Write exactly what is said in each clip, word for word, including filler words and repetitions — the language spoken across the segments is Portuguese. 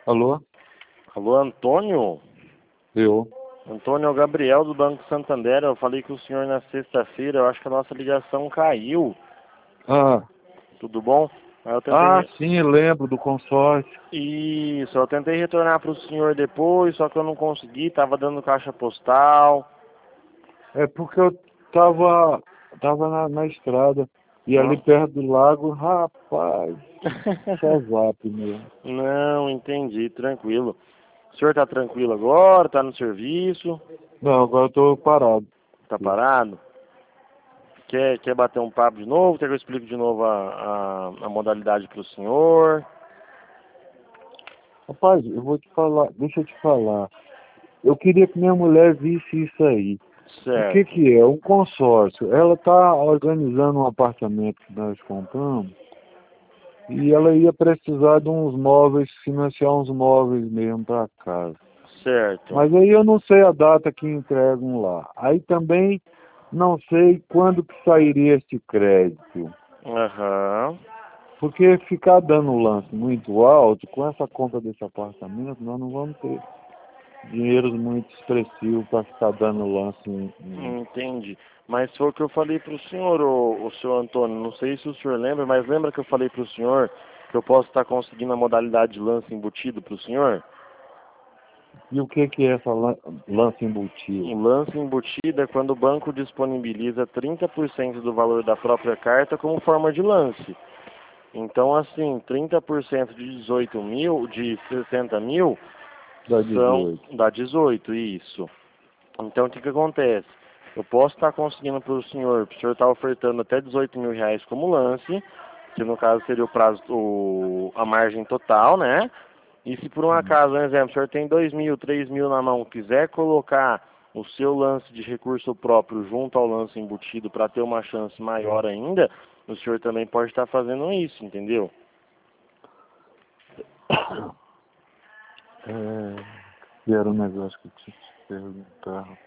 Alô? Alô, Antônio? Eu? Antônio, é o Gabriel do Banco Santander. Eu falei com o senhor na sexta-feira. Eu acho que a nossa ligação caiu. Ah, Tudo bom? Aí eu tentei... ah sim, lembro do consórcio. Isso, eu tentei retornar para o senhor depois, só que eu não consegui. Tava dando caixa postal. É porque eu tava, tava na, na estrada. E ali Não? perto do lago, rapaz, só zap mesmo. Não, entendi. Tranquilo. O senhor tá tranquilo agora? Tá no serviço? Não, agora eu tô parado. Tá parado? Quer, quer bater um papo de novo? Quer que eu explique de novo a, a, a modalidade para o senhor? Rapaz, eu vou te falar, deixa eu te falar. Eu queria que minha mulher visse isso aí. O que Certo. que é? Um consórcio. Ela tá organizando um apartamento que nós compramos e ela ia precisar de uns móveis, financiar uns móveis mesmo para casa. Certo. Mas aí eu não sei a data que entregam lá. Aí também não sei quando que sairia esse crédito. Aham. Porque ficar dando lance muito alto, com essa compra desse apartamento, nós não vamos ter dinheiros muito expressivos para ficar dando lance. Em, em... Entendi. Mas foi o que eu falei para o senhor, o, o senhor Antônio. Não sei se o senhor lembra, mas lembra que eu falei para o senhor que eu posso estar conseguindo a modalidade de lance embutido para o senhor? E o que que é essa lan- lance O embutido? lance embutido é quando o banco disponibiliza trinta por cento do valor da própria carta como forma de lance. Então, assim, trinta por cento de dezoito mil, de sessenta mil, Da são dezoito. da dezoito, isso. Então, o que que acontece? Eu posso estar conseguindo para o senhor, o senhor está ofertando até dezoito mil reais como lance, que no caso seria o prazo, o, a margem total, né? E se por um Hum. acaso, por exemplo, o senhor tem dois mil, três mil na mão, quiser colocar o seu lance de recurso próprio junto ao lance embutido para ter uma chance maior ainda, o senhor também pode estar fazendo isso, entendeu? É, que era um negócio que eu tinha que te perguntar.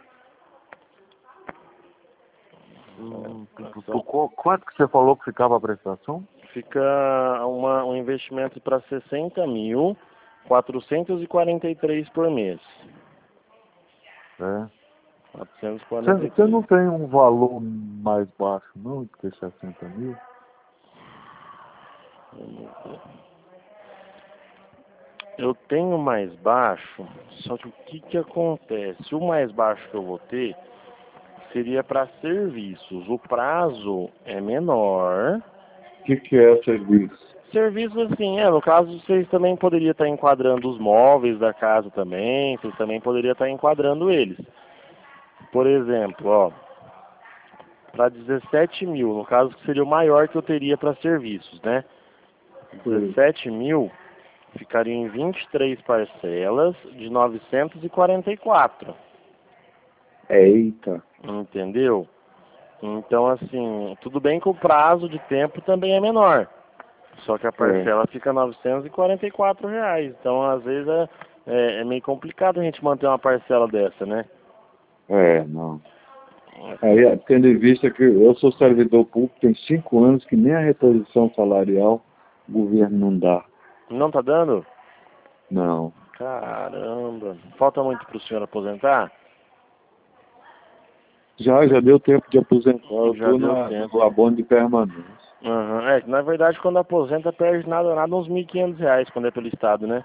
Hum, tu- tu- qu- quanto que você falou que ficava a prestação? Fica uma, um investimento para sessenta mil, quatrocentos e quarenta e três por mês. É. quatrocentos e Você, quarenta e você três. não tem um valor mais baixo, não, do que sessenta mil? Eu tenho mais baixo, só que o que que acontece? O mais baixo que eu vou ter seria para serviços. O prazo é menor. O que, que é serviço? Serviços assim, é, no caso vocês também poderiam estar enquadrando os móveis da casa também, vocês também poderiam estar enquadrando eles. Por exemplo, ó, para dezessete mil, no caso que seria o maior que eu teria para serviços, né? Sei. dezessete mil ficaria em vinte e três parcelas de novecentos e quarenta e quatro. Eita. Entendeu? Então, assim, tudo bem que o prazo de tempo também é menor. Só que a É. parcela fica novecentos e quarenta e quatro reais. Então, às vezes, é, é, é meio complicado a gente manter uma parcela dessa, né? É, não. Aí, tendo em vista que eu sou servidor público, tem cinco anos que nem a reposição salarial o governo não dá. Não tá dando? Não. Caramba. Falta muito pro senhor aposentar? Já, já deu tempo de aposentar. Eu Já estou deu no tempo. abono de permanência. Uhum. É, que na verdade, quando aposenta, perde nada, nada uns mil e quinhentos reais quando é pelo Estado, né?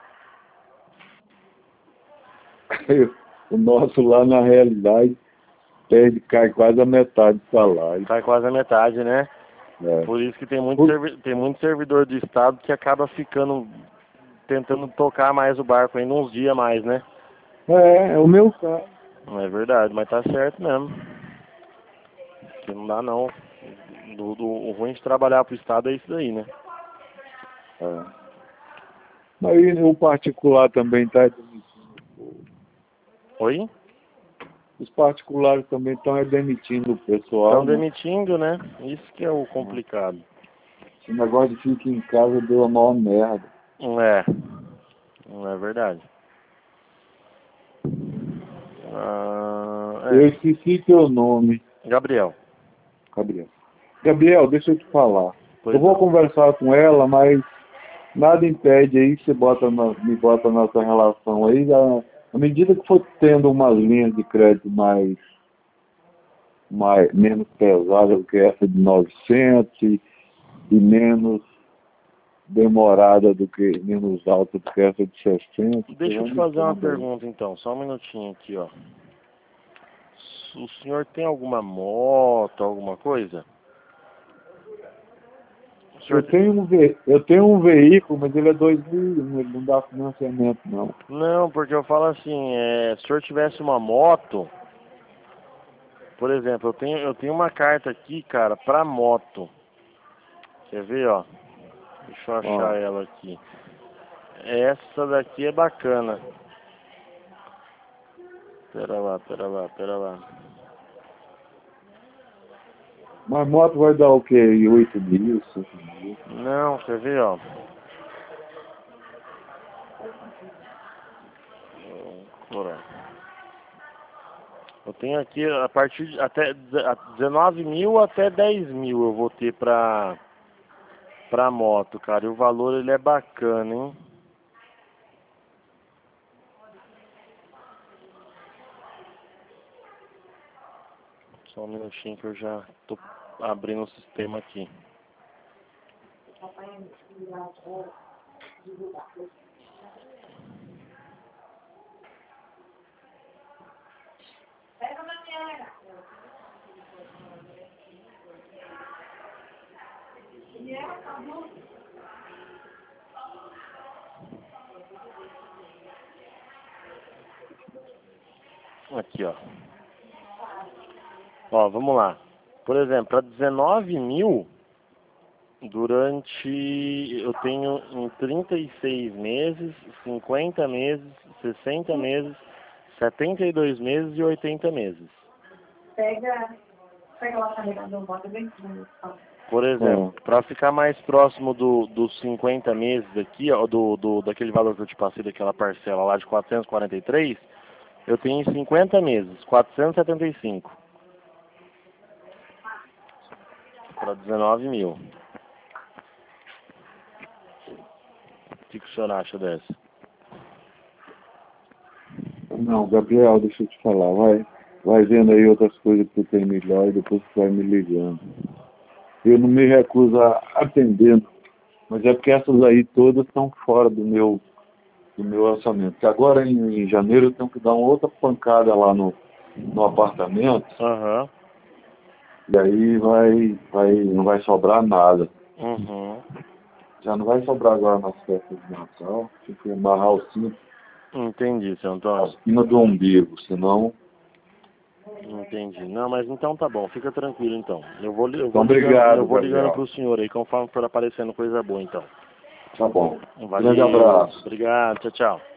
O nosso lá, na realidade, perde, cai quase a metade do salário. Cai quase a metade, né? É. Por isso que tem muito, Por- servi tem muito servidor do Estado que acaba ficando, tentando tocar mais o barco ainda uns dias a mais, né? É, é o meu caso. Não é verdade, mas tá certo mesmo. Que não dá não. Do, do, o ruim de trabalhar pro Estado é isso daí, né? É. Mas aí o particular também está demitindo. Oi? Os particulares também estão demitindo o pessoal, Estão né? demitindo, né? Isso que é o complicado. Esse negócio de ficar em casa deu a maior merda. Não é. Não é verdade. Ah, Eu é. esqueci teu nome, Gabriel. Gabriel. Gabriel, deixa eu te falar. Eu Pois vou não. conversar com ela, mas nada impede aí que você bota na, me bota nessa relação aí, à, à medida que for tendo umas linhas de crédito mais, mais menos pesadas do que essa de novecentos e, e menos demorada do que, menos alta do que essa de sessenta. Deixa eu te fazer uma pergunta então, só um minutinho aqui, ó. O senhor tem alguma moto, alguma coisa? Eu tenho, um ve... eu tenho um veículo, mas ele é dois mil e um, ele não dá financiamento, não. Não, porque eu falo assim, é, se o senhor tivesse uma moto, por exemplo, eu tenho, eu tenho uma carta aqui, cara, pra moto. Quer ver, ó? Deixa eu achar Ah. ela aqui. Essa daqui é bacana. Pera lá, pera lá, pera lá. Mas moto vai dar o quê? oito mil, cinco mil? Não, quer ver, ó? Bora. Eu tenho aqui a partir de até dezenove mil até dez mil eu vou ter pra, pra moto, cara. E o valor ele é bacana, hein? Só um minutinho que eu já tô abrindo o sistema aqui. Aqui, ó. Ó, vamos lá. Por exemplo, para dezenove mil, durante, eu tenho em trinta e seis meses, cinquenta meses, sessenta meses, setenta e dois meses e oitenta meses. Pega, pega lá carregador, bota bem fundo. Por exemplo, É. para ficar mais próximo do, dos cinquenta meses aqui, ó, do, do, daquele valor que eu te passei, daquela parcela lá de quatrocentos e quarenta e três, eu tenho em cinquenta meses, quatrocentos e setenta e cinco. Para dezenove mil. O que, que o senhor acha dessa? Não, Gabriel, deixa eu te falar, vai, vai vendo aí outras coisas que tu tem melhor e depois tu vai me ligando. Eu não me recuso a atender, mas é porque essas aí todas estão fora do meu, do meu orçamento. Porque agora em, em janeiro eu tenho que dar uma outra pancada lá no, no apartamento, Aham. e aí vai, vai, não vai sobrar nada. Uhum. Já não vai sobrar agora nas festas de Natal, tem que amarrar o cinto Entendi, seu Antônio. acima do umbigo, senão... Entendi. Não, mas então tá bom, fica tranquilo então. Eu vou, eu vou Então, ligando, obrigado, eu vou ligando Gabriel. pro senhor aí, conforme for aparecendo coisa boa então. Tá bom. Valeu. Grande abraço. Obrigado, tchau, tchau.